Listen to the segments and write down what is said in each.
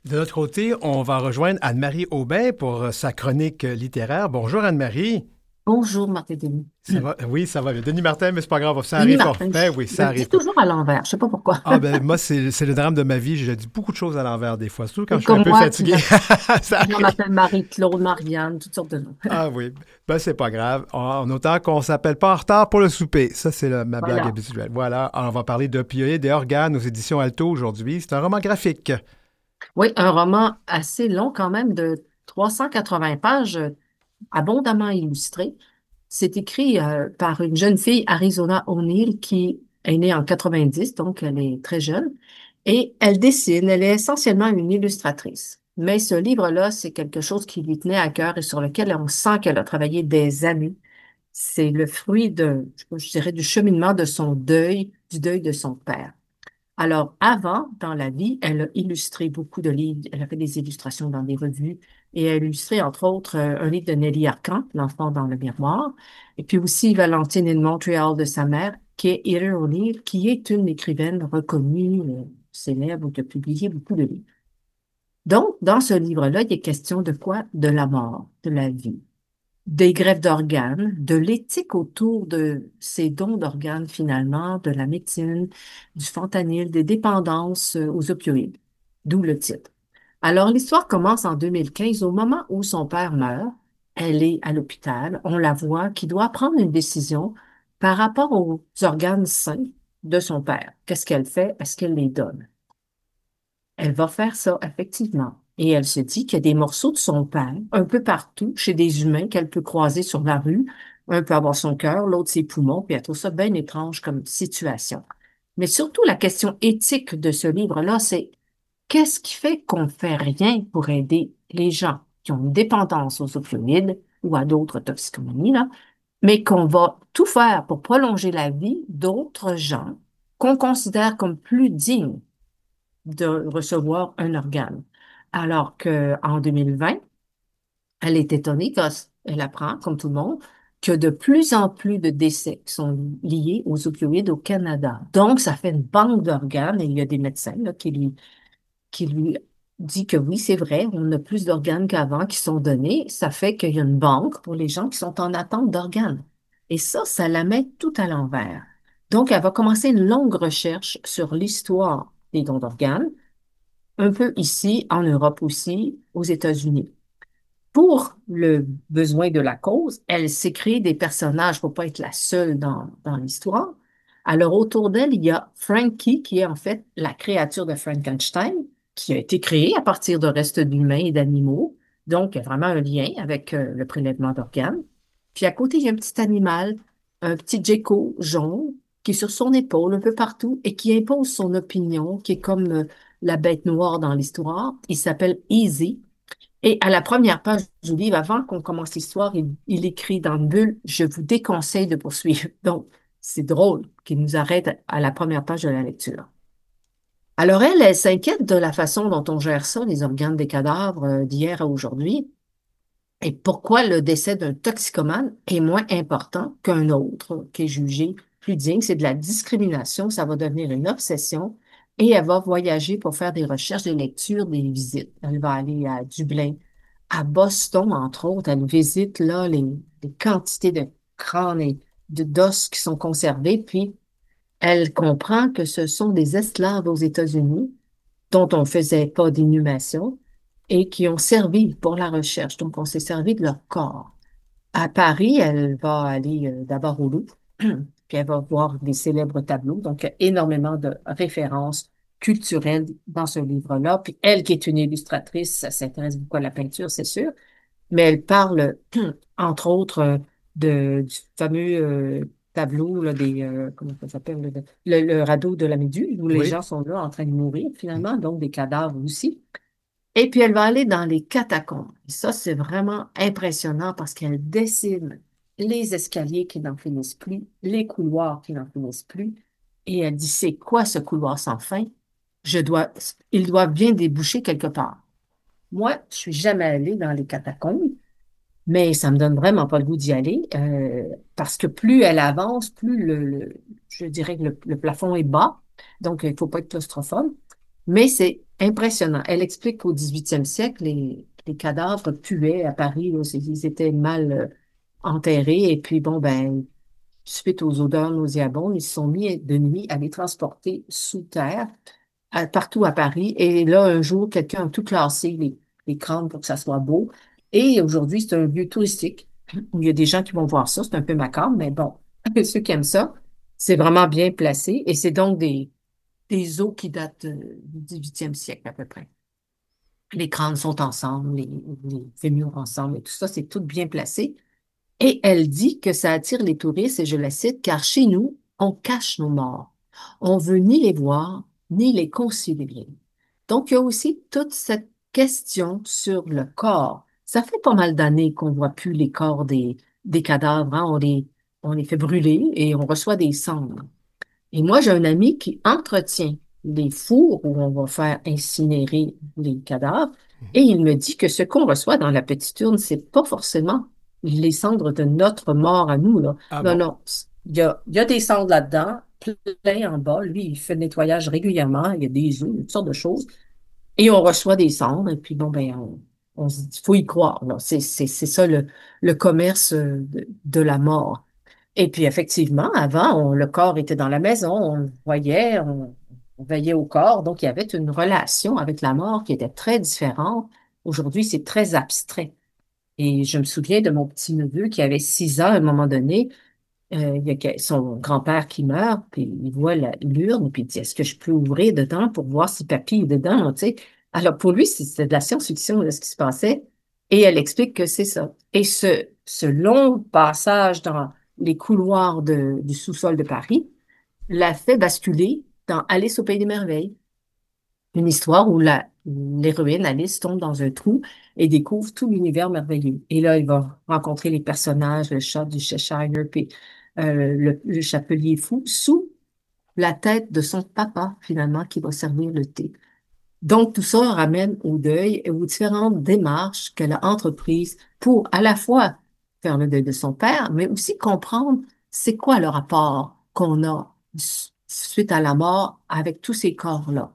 De notre côté, on va rejoindre Anne-Marie Aubin pour sa chronique littéraire. Bonjour Anne-Marie. Bonjour, Martin Denis. Ça va? Oui, ça va bien. Denis Martin, mais c'est pas grave, ça Denis arrive pas. Martin, Ben oui, je ça le arrive dis pas. toujours à l'envers. Je sais pas pourquoi. Ah ben moi, c'est le drame de ma vie. Je dis beaucoup de choses à l'envers des fois, surtout quand Et je suis un comme peu moi, fatigué. Ça on arrive. m'appelle Marie-Claude, Marianne, toutes sortes de noms. Ah oui, ben c'est pas grave. En autant qu'on s'appelle pas en retard pour le souper. Ça, c'est ma blague Voilà. habituelle. Voilà, alors, on va parler d'opioïdes et organes aux éditions Alto aujourd'hui. C'est un roman graphique. Oui, un roman assez long quand même de 380 pages, abondamment illustré. C'est écrit par une jeune fille, Arizona O'Neill, qui est née en 90, donc elle est très jeune. Et elle dessine, elle est essentiellement une illustratrice. Mais ce livre-là, c'est quelque chose qui lui tenait à cœur et sur lequel on sent qu'elle a travaillé des années. C'est le fruit je dirais, du cheminement de son deuil, du deuil de son père. Alors, avant, dans la vie, elle a illustré beaucoup de livres. Elle a fait des illustrations dans des revues et elle a illustré, entre autres, un livre de Nelly Arcan, L'enfant dans le miroir, et puis aussi Valentine in Montréal de sa mère, qui est Heather O'Neill, qui est une écrivaine reconnue, célèbre, qui a publié beaucoup de livres. Donc, dans ce livre-là, il est question de quoi? De la mort, de la vie, des greffes d'organes, de l'éthique autour de ces dons d'organes finalement, de la médecine, du fentanyl, des dépendances aux opioïdes, d'où le titre. Alors l'histoire commence en 2015 au moment où son père meurt. Elle est à l'hôpital, on la voit qui doit prendre une décision par rapport aux organes sains de son père. Qu'est-ce qu'elle fait? Est-ce qu'elle les donne? Elle va faire ça, effectivement. Et elle se dit qu'il y a des morceaux de son père un peu partout chez des humains qu'elle peut croiser sur la rue. Un peut avoir son cœur, l'autre ses poumons, puis elle trouve ça bien étrange comme situation. Mais surtout, la question éthique de ce livre-là, c'est qu'est-ce qui fait qu'on fait rien pour aider les gens qui ont une dépendance aux opioïdes ou à d'autres toxicomanies, là, mais qu'on va tout faire pour prolonger la vie d'autres gens qu'on considère comme plus dignes de recevoir un organe. Alors qu'en 2020, elle est étonnée quand elle apprend, comme tout le monde, que de plus en plus de décès sont liés aux opioïdes au Canada. Donc, ça fait une banque d'organes et il y a des médecins là, qui lui dit que oui, c'est vrai, on a plus d'organes qu'avant qui sont donnés. Ça fait qu'il y a une banque pour les gens qui sont en attente d'organes. Et ça la met tout à l'envers. Donc, elle va commencer une longue recherche sur l'histoire des dons d'organes, un peu ici, en Europe aussi, aux États-Unis. Pour le besoin de la cause, elle s'est créée des personnages pour pas être la seule dans l'histoire. Alors, autour d'elle, il y a Frankie, qui est en fait la créature de Frankenstein, qui a été créée à partir de restes d'humains et d'animaux. Donc, il y a vraiment un lien avec le prélèvement d'organes. Puis à côté, il y a un petit animal, un petit gecko jaune, qui est sur son épaule un peu partout et qui impose son opinion, qui est comme la bête noire dans l'histoire. Il s'appelle Easy. Et à la première page du livre, avant qu'on commence l'histoire, il écrit dans une bulle, je vous déconseille de poursuivre. Donc, c'est drôle qu'il nous arrête à la première page de la lecture. Alors, elle s'inquiète de la façon dont on gère ça, les organes des cadavres d'hier à aujourd'hui, et pourquoi le décès d'un toxicomane est moins important qu'un autre qui est jugé plus digne. C'est de la discrimination, ça va devenir une obsession, et elle va voyager pour faire des recherches, des lectures, des visites. Elle va aller à Dublin, à Boston, entre autres, elle visite là les quantités de crânes et d'os qui sont conservés, puis elle comprend que ce sont des esclaves aux États-Unis dont on ne faisait pas d'inhumation et qui ont servi pour la recherche. Donc, on s'est servi de leur corps. À Paris, elle va aller d'abord au Louvre, puis elle va voir des célèbres tableaux. Donc, il y a énormément de références culturelles dans ce livre-là. Puis elle, qui est une illustratrice, ça s'intéresse beaucoup à la peinture, c'est sûr, mais elle parle, entre autres, du fameux tableau là, comment ça s'appelle, le radeau de la Méduse, où les Oui. gens sont là en train de mourir, finalement, donc des cadavres aussi. Et puis, elle va aller dans les catacombes. Et ça, c'est vraiment impressionnant parce qu'elle dessine les escaliers qui n'en finissent plus, les couloirs qui n'en finissent plus. Et elle dit, c'est quoi ce couloir sans fin? Il doit bien déboucher quelque part. Moi, je suis jamais allée dans les catacombes, mais ça me donne vraiment pas le goût d'y aller parce que plus elle avance, plus je dirais que le plafond est bas, donc il faut pas être claustrophobe. Mais c'est Impressionnant. Elle explique qu'au 18e siècle, les cadavres puaient à Paris, là, ils étaient mal enterrés, et puis bon, ben, suite aux odeurs nauséabondes, ils se sont mis de nuit à les transporter sous terre, partout à Paris. Et là, un jour, quelqu'un a tout classé, les crânes pour que ça soit beau. Et aujourd'hui, c'est un lieu touristique où il y a des gens qui vont voir ça. C'est un peu macabre, mais bon, ceux qui aiment ça, c'est vraiment bien placé. Et c'est donc des os qui datent du 18e siècle à peu près. Les crânes sont ensemble, les fémurs ensemble, et tout ça, c'est tout bien placé. Et elle dit que ça attire les touristes, et je la cite, car chez nous, on cache nos morts. On veut ni les voir, ni les considérer. Donc, il y a aussi toute cette question sur le corps. Ça fait pas mal d'années qu'on voit plus les corps des cadavres, hein. On les fait brûler et on reçoit des cendres. Et moi, j'ai un ami qui entretient les fours où on va faire incinérer les cadavres. Et il me dit que ce qu'on reçoit dans la petite urne, c'est pas forcément les cendres de notre mort à nous, là. Ah Non, bon? non. Il y a des cendres là-dedans, plein en bas. Lui, il fait le nettoyage régulièrement. Il y a des œufs, toutes sortes de choses. Et on reçoit des cendres. Et puis, bon, ben, on se dit, faut y croire, là. C'est ça le commerce de la mort. Et puis effectivement, avant, le corps était dans la maison, on le voyait, on veillait au corps, donc il y avait une relation avec la mort qui était très différente. Aujourd'hui, c'est très abstrait. Et je me souviens de mon petit-neveu qui avait 6 ans à un moment donné. Il y a son grand-père qui meurt, puis il voit l'urne, puis il dit, est-ce que je peux ouvrir dedans pour voir si papy est dedans, tu sais? Alors pour lui, c'était de la science-fiction, là, ce qui se passait, et elle explique que c'est ça. Et ce long passage dans les couloirs du sous-sol de Paris l'a fait basculer dans Alice au Pays des Merveilles, une histoire où l'héroïne Alice tombe dans un trou et découvre tout l'univers merveilleux. Et là, il va rencontrer les personnages, le chat du Cheshire, puis le chapelier fou, sous la tête de son papa, finalement, qui va servir le thé. Donc, tout ça ramène au deuil et aux différentes démarches qu'elle a entreprises pour à la fois faire le deuil de son père, mais aussi comprendre c'est quoi le rapport qu'on a suite à la mort avec tous ces corps-là.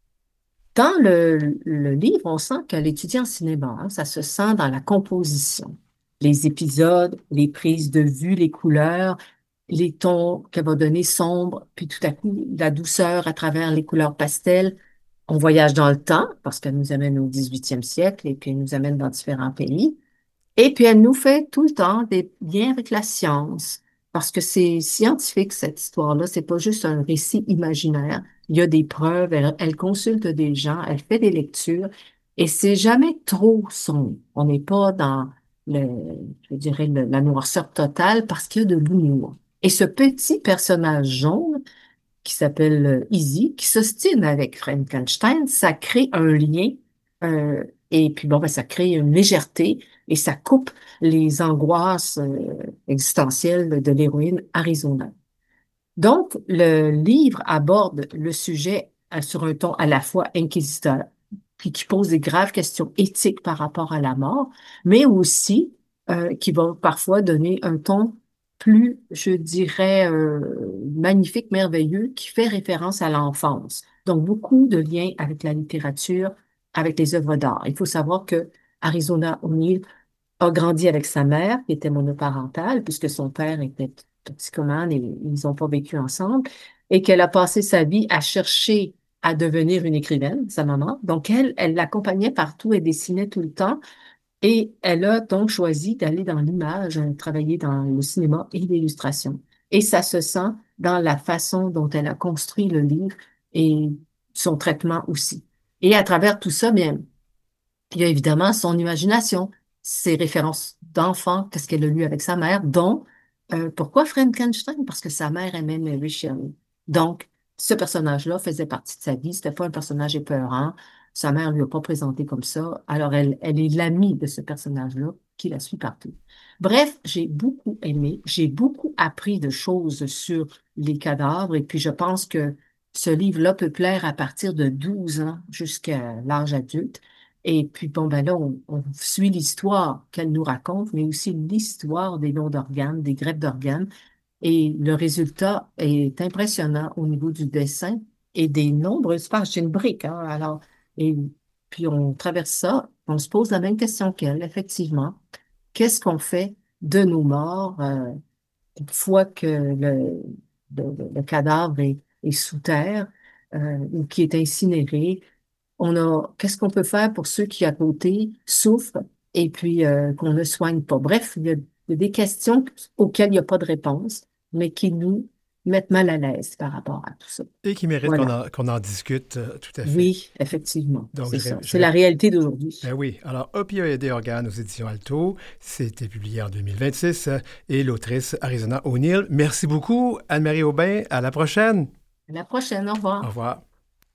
Dans le livre, on sent qu'elle étudie en cinéma, hein, ça se sent dans la composition. Les épisodes, les prises de vue, les couleurs, les tons qu'elle va donner sombres, puis tout à coup, la douceur à travers les couleurs pastel. On voyage dans le temps parce qu'elle nous amène au 18e siècle et puis elle nous amène dans différents pays. Et puis, elle nous fait tout le temps des liens avec la science, parce que c'est scientifique, cette histoire-là. C'est pas juste un récit imaginaire. Il y a des preuves, elle consulte des gens, elle fait des lectures, et c'est jamais trop sombre. On n'est pas dans le, je dirais, la noirceur totale parce qu'il y a de l'humour. Et ce petit personnage jaune, qui s'appelle Easy, qui s'ostine avec Frankenstein, ça crée un lien, et puis bon, ben, ça crée une légèreté et ça coupe les angoisses existentielles de l'héroïne Arizona. Donc, le livre aborde le sujet sur un ton à la fois inquisiteur, puis qui pose des graves questions éthiques par rapport à la mort, mais aussi qui va parfois donner un ton plus, je dirais, magnifique, merveilleux, qui fait référence à l'enfance. Donc, beaucoup de liens avec la littérature, avec les œuvres d'art. Il faut savoir que Arizona O'Neill a grandi avec sa mère, qui était monoparentale, puisque son père était toxicomane et ils n'ont pas vécu ensemble, et qu'elle a passé sa vie à chercher à devenir une écrivaine, sa maman. Donc, elle l'accompagnait partout, elle dessinait tout le temps, et elle a donc choisi d'aller dans l'image, travailler dans le cinéma et l'illustration. Et ça se sent dans la façon dont elle a construit le livre et son traitement aussi. Et à travers tout ça, bien, il y a évidemment son imagination, ses références d'enfant, qu'est-ce qu'elle a lu avec sa mère, dont pourquoi Frankenstein? Parce que sa mère aimait Mary Shelley. Donc, ce personnage-là faisait partie de sa vie. C'était pas un personnage épeurant. Sa mère lui a pas présenté comme ça. Alors, elle est l'amie de ce personnage-là qui la suit partout. Bref, j'ai beaucoup aimé. J'ai beaucoup appris de choses sur les cadavres. Et puis, je pense que ce livre-là peut plaire à partir de 12 ans jusqu'à l'âge adulte. Et puis, bon, ben là, on suit l'histoire qu'elle nous raconte, mais aussi l'histoire des dons d'organes, des greffes d'organes. Et le résultat est impressionnant au niveau du dessin et des nombreuses pages. C'est une brique, hein? Alors, Et puis on traverse ça, on se pose la même question qu'elle, effectivement. Qu'est-ce qu'on fait de nos morts une fois que le cadavre est sous terre ou qui est incinéré? Qu'est-ce qu'on peut faire pour ceux qui à côté souffrent et puis qu'on ne soigne pas? Bref, il y a des questions auxquelles il n'y a pas de réponse, mais qui nous mettent mal à l'aise par rapport à tout ça. Et qui mérite Voilà. qu'on en discute, tout à fait. Oui, effectivement, Donc, c'est ça. C'est la réalité d'aujourd'hui. ben oui. Alors, Opioïdes et organes aux éditions Alto, c'était publié en 2026 et l'autrice Arizona O'Neill. Merci beaucoup, Anne-Marie Aubin. À la prochaine. À la prochaine, au Au revoir. revoir.